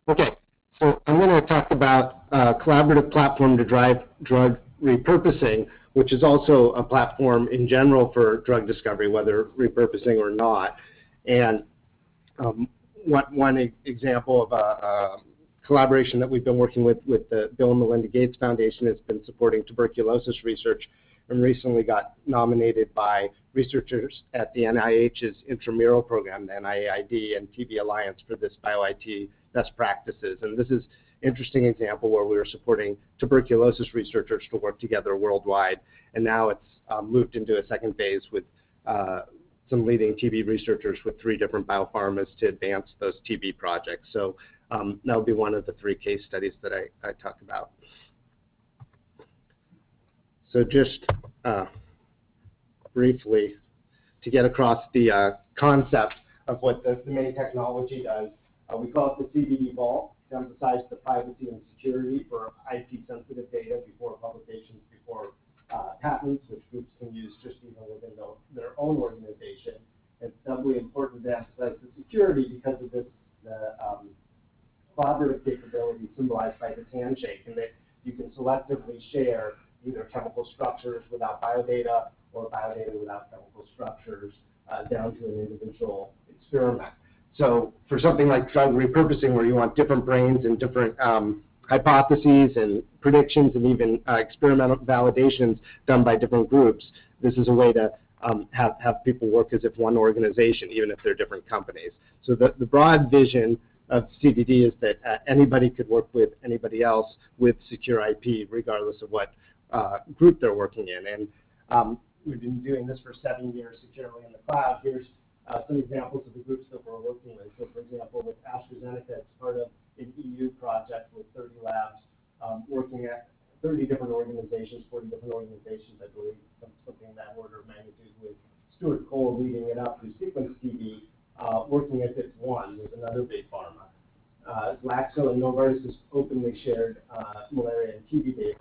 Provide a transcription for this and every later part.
Okay, so I'm going to talk about a collaborative platform to drive drug repurposing, which is also a platform in general for drug discovery, whether repurposing or not. And one example of a collaboration that we've been working with the Bill and Melinda Gates Foundation has been supporting tuberculosis research, and recently got nominated by researchers at the NIH's intramural program, the NIAID and TB Alliance, for this BioIT best practices. And this is an interesting example where we were supporting tuberculosis researchers to work together worldwide, and now it's moved into a second phase with some leading TB researchers with 3 different biopharmas to advance those TB projects. So that will be one of the 3 case studies that I talk about. So just briefly, to get across the concept of what the main technology does, we call it the CBD Vault to emphasize the privacy and security for IP-sensitive data before publications, before patents, which groups can use just even within their own organization. It's doubly important to emphasize the security because of this, the collaborative capability symbolized by this handshake, and that you can selectively share either chemical structures without biodata or biodata without chemical structures down to an individual experiment. So for something like drug repurposing, where you want different brains and different hypotheses and predictions and even experimental validations done by different groups, this is a way to have people work as if one organization, even if they're different companies. So the broad vision of CDD is that anybody could work with anybody else with secure IP, regardless of what group they're working in. And we've been doing this for 7 years securely in the cloud. Here's some examples of the groups that we're working with. So for example, with AstraZeneca, it's part of an EU project with 30 labs working at 30 different organizations, 40 different organizations, I believe, something in that order of magnitude, with Stuart Cole leading it up, who sequenced TB, working at BITS1 with another big pharma. Glaxo and Novartis has openly shared malaria and TB data.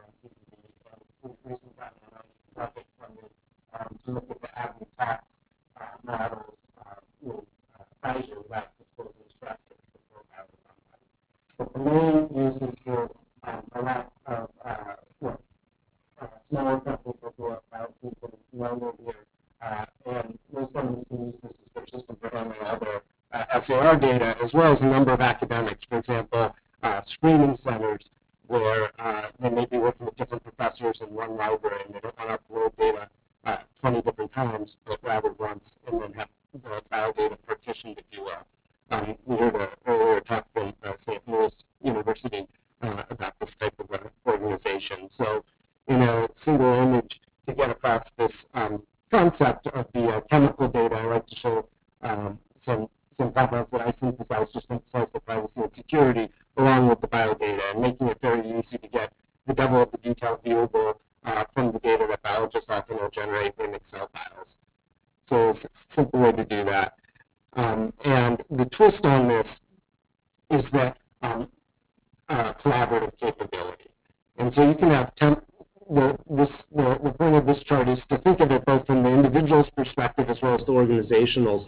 To look at the average tax models with Pfizer without disclosing structures before biopharma. But the main use is for a lot of smaller companies that do about longer here, and those companies can use this as their system for handling other SAR data, as well as a number of academics, for example, screening centers, where they may be working with different professors in one library and they don't want to upload data 20 different times, but rather once, and then have the file data partitioned, if you will. We heard an earlier talk from St. Louis University about this type of organization. So in a single image, to get across this concept of the chemical data, I like to show some compounds that I synthesize just to emphasize the privacy and security along with the biodata, and making it very easy to get the level of the detail viewable from the data that biologists often will generate in Excel files. So it's a simple way to do that. And the twist on this is that collaborative capability. And so you can have the point of this chart is to think of it both from the individual's perspective as well as the organization's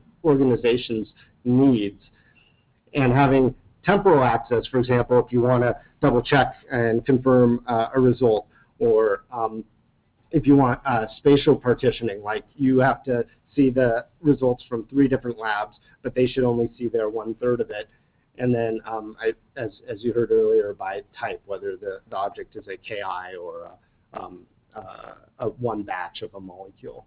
needs, and having temporal access. For example, if you want to double check and confirm a result, or if you want spatial partitioning, like you have to see the results from 3 different labs, but they should only see their 1/3 of it. And then, as you heard earlier, by type, whether the object is a KI or a one batch of a molecule.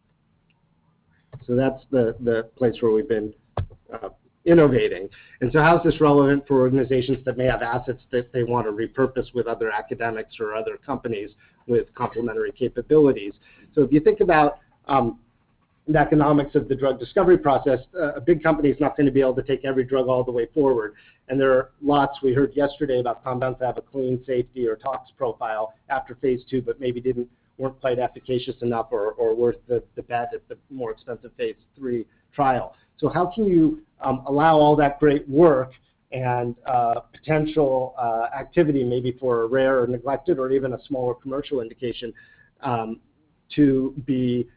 So that's the place where we've been innovating. And so how is this relevant for organizations that may have assets that they want to repurpose with other academics or other companies with complementary capabilities? So if you think about the economics of the drug discovery process, a big company is not going to be able to take every drug all the way forward. And there are lots, we heard yesterday, about compounds that have a clean safety or tox profile after phase 2, but maybe weren't quite efficacious enough or worth the bet at the more expensive phase 3 trial. So how can you allow all that great work and potential activity, maybe for a rare or neglected or even a smaller commercial indication, to be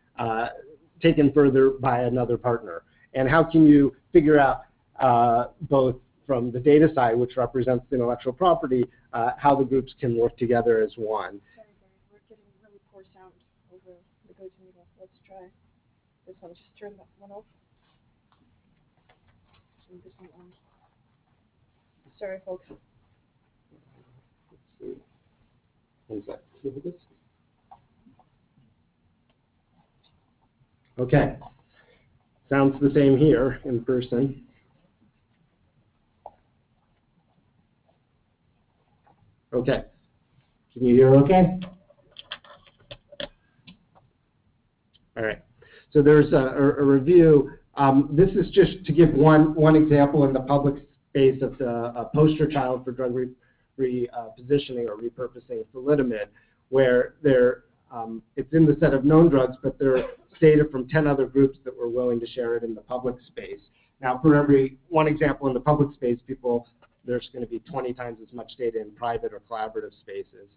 taken further by another partner? And how can you figure out both from the data side, which represents the intellectual property, how the groups can work together as one. Sorry, we're getting really poor sound over the GoToMeeting. Let's try this one. Just turn that one off. And this one on. Sorry, folks. Let's see. One sec. Okay. Sounds the same here in person. Okay. Can you hear okay? All right. So there's a review. This is just to give one example in the public space of the poster child for drug repositioning or repurposing thalidomide, where it's in the set of known drugs, but there are data from 10 other groups that were willing to share it in the public space. Now, for every one example in the public space, there's going to be 20 times as much data in private or collaborative spaces.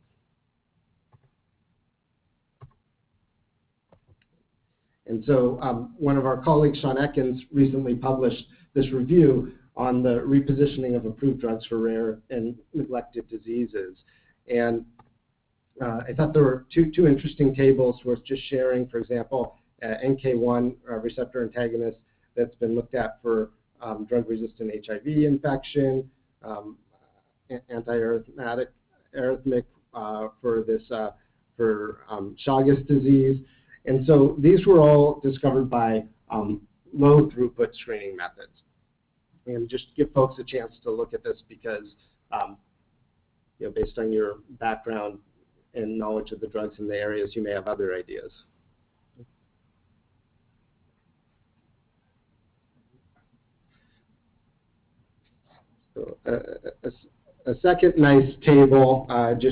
And so one of our colleagues, Sean Ekins, recently published this review on the repositioning of approved drugs for rare and neglected diseases. And I thought there were two interesting tables worth just sharing. For example, NK1 receptor antagonist that's been looked at for drug-resistant HIV infection, anti-arrhythmic for Chagas disease. And so these were all discovered by low throughput screening methods. And just give folks a chance to look at this because, based on your background and knowledge of the drugs in the areas, you may have other ideas. So, a second nice table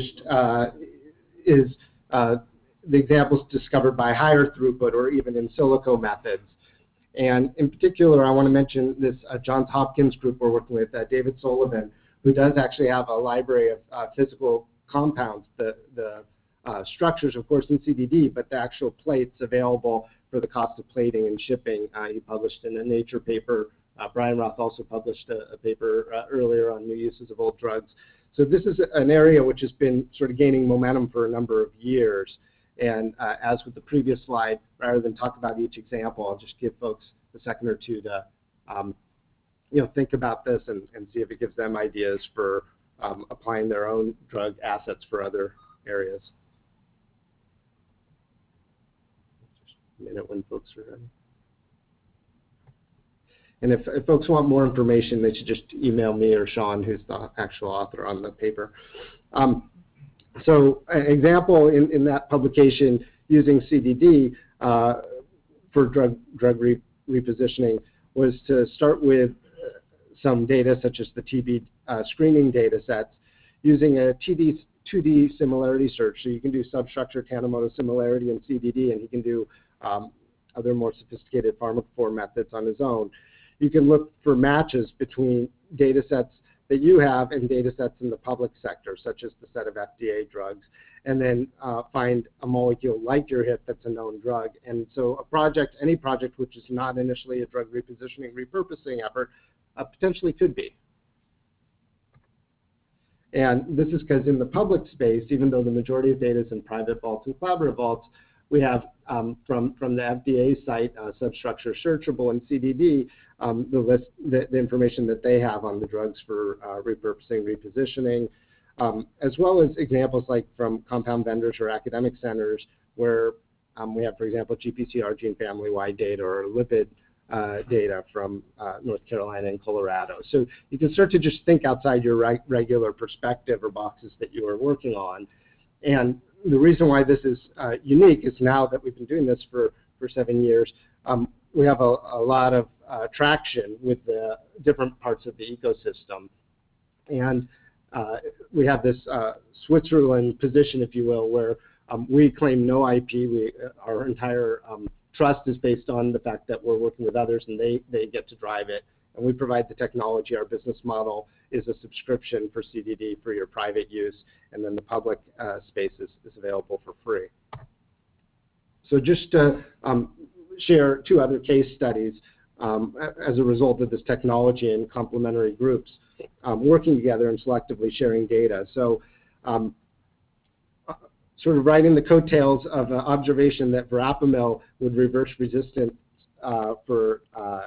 is the examples discovered by higher throughput or even in silico methods. And in particular, I want to mention this Johns Hopkins group we're working with, David Sullivan, who does actually have a library of physical compounds, the structures, of course, in CDD, but the actual plates available for the cost of plating and shipping. He published in a Nature paper. Brian Roth also published a paper earlier on new uses of old drugs. So this is an area which has been sort of gaining momentum for a number of years. And as with the previous slide, rather than talk about each example, I'll just give folks a second or two to think about this and see if it gives them ideas for applying their own drug assets for other areas. Just a minute when folks are ready. And if folks want more information, they should just email me or Sean, who's the actual author on the paper. So an example in that publication using CDD for drug repositioning was to start with some data such as the TB screening data sets using a 2D similarity search. So you can do substructure Tanimoto similarity in CDD, and he can do other more sophisticated pharmacophore methods on his own. You can look for matches between data sets that you have and data sets in the public sector, such as the set of FDA drugs, and then find a molecule like your hit that's a known drug. And so any project which is not initially a drug repositioning, repurposing effort, potentially could be. And this is because in the public space, even though the majority of data is in private vaults and collaborative vaults, we have from the FDA site, Substructure Searchable and CDD, the information that they have on the drugs for repurposing, repositioning, as well as examples like from compound vendors or academic centers where we have, for example, GPCR gene family-wide data or lipid data from North Carolina and Colorado. So you can start to just think outside your regular perspective or boxes that you are working on. And the reason why this is unique is now that we've been doing this for 7 years, we have a lot of traction with the different parts of the ecosystem. And we have this Switzerland position, if you will, where we claim no IP. Our entire trust is based on the fact that we're working with others and they get to drive it. And we provide the technology. Our business model is a subscription for CDD for your private use, and then the public space is available for free. So just to share 2 other case studies. as a result of this technology and complementary groups working together and selectively sharing data. So sort of riding the coattails of an observation that verapamil would reverse resistance for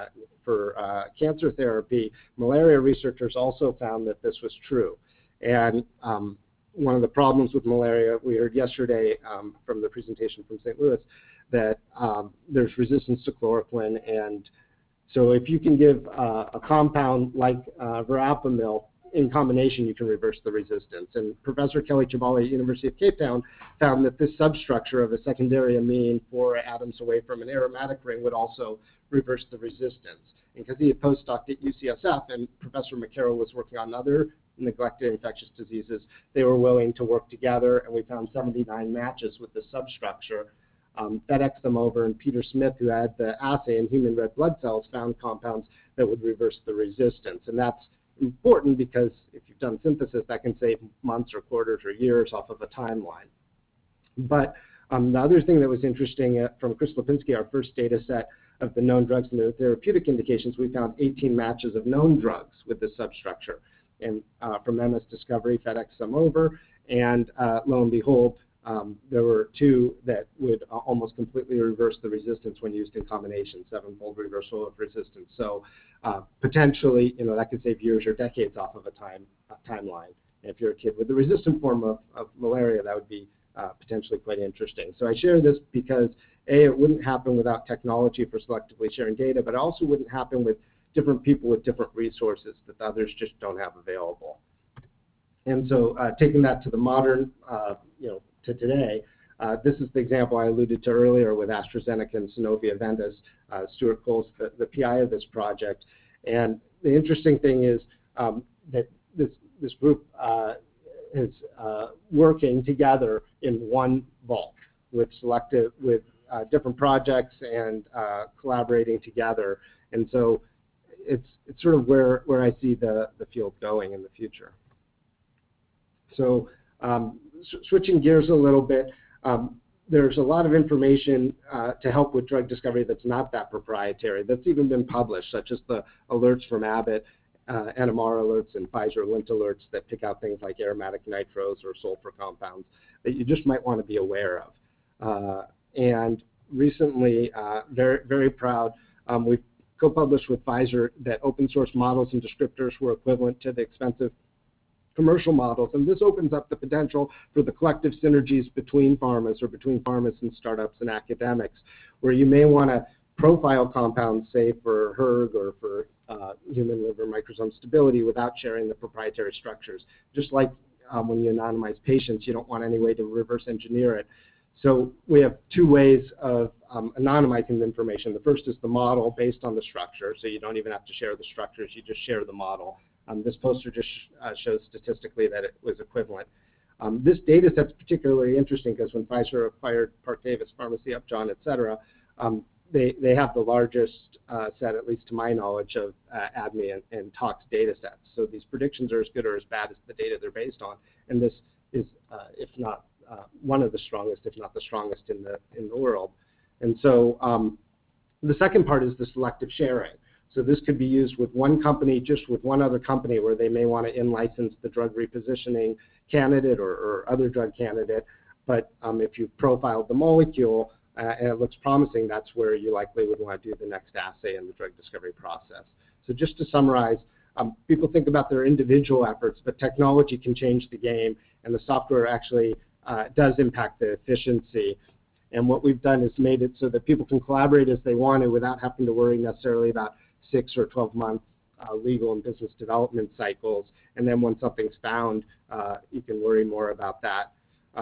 cancer therapy, malaria researchers also found that this was true. And one of the problems with malaria, we heard yesterday from the presentation from St. Louis, that there's resistance to chloroquine. And so if you can give a compound like verapamil in combination, you can reverse the resistance. And Professor Kelly Chibali at University of Cape Town found that this substructure of a secondary amine 4 atoms away from an aromatic ring would also reverse the resistance. And because he had postdoc at UCSF and Professor McCarroll was working on other neglected infectious diseases, they were willing to work together, and we found 79 matches with the substructure. FedEx them over, and Peter Smith, who had the assay in human red blood cells, found compounds that would reverse the resistance. And that's important because if you've done synthesis, that can save months or quarters or years off of a timeline. But the other thing that was interesting from Chris Lipinski, our first data set of the known drugs and their therapeutic indications, we found 18 matches of known drugs with this substructure. And from MS Discovery, FedEx them over, and lo and behold, there were 2 that would almost completely reverse the resistance when used in combination, 7-fold reversal of resistance. So potentially, that could save years or decades off of a timeline. And if you're a kid with the resistant form of malaria, that would be potentially quite interesting. So I share this because, A, it wouldn't happen without technology for selectively sharing data, but it also wouldn't happen with different people with different resources that others just don't have available. And so taking that to the modern, to today, this is the example I alluded to earlier with AstraZeneca and Sanofi Aventis. Stuart Cole's the PI of this project. And the interesting thing is that this group is working together in one vault with different projects and collaborating together. And so it's sort of where I see the field going in the future. So switching gears a little bit, there's a lot of information to help with drug discovery that's not that proprietary, that's even been published, such as the alerts from Abbott, NMR alerts and Pfizer Lint alerts that pick out things like aromatic nitros or sulfur compounds that you just might want to be aware of. And recently, very, very proud, we co-published with Pfizer that open source models and descriptors were equivalent to the expensive commercial models, and this opens up the potential for the collective synergies between pharmas or between pharmas and startups and academics, where you may want to profile compounds, say for hERG or for human liver microsome stability without sharing the proprietary structures. Just like when you anonymize patients, you don't want any way to reverse engineer it. So we have 2 ways of anonymizing the information. The first is the model based on the structure, so you don't even have to share the structures, you just share the model. This poster just shows statistically that it was equivalent. This data set is particularly interesting because when Pfizer acquired Parke-Davis Pharmacy, Upjohn, et cetera, they have the largest set, at least to my knowledge, of ADME and tox data sets. So these predictions are as good or as bad as the data they're based on. And this is, if not one of the strongest, if not the strongest in the world. And so the second part is the selective sharing. So this could be used with one company, just with one other company, where they may want to in-license the drug repositioning candidate or other drug candidate. But if you've profiled the molecule and it looks promising, that's where you likely would want to do the next assay in the drug discovery process. So just to summarize, people think about their individual efforts, but technology can change the game, and the software actually does impact the efficiency. And what we've done is made it so that people can collaborate as they want to without having to worry necessarily about 6 or 12-month legal and business development cycles. And then when something's found, you can worry more about that.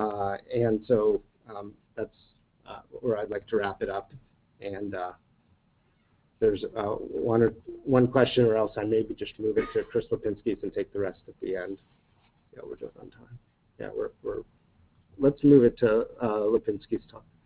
And so that's where I'd like to wrap it up. And there's one question, or else I maybe just move it to Chris Lipinski's and take the rest at the end. Yeah, we're just on time. Yeah, let's move it to Lipinski's talk.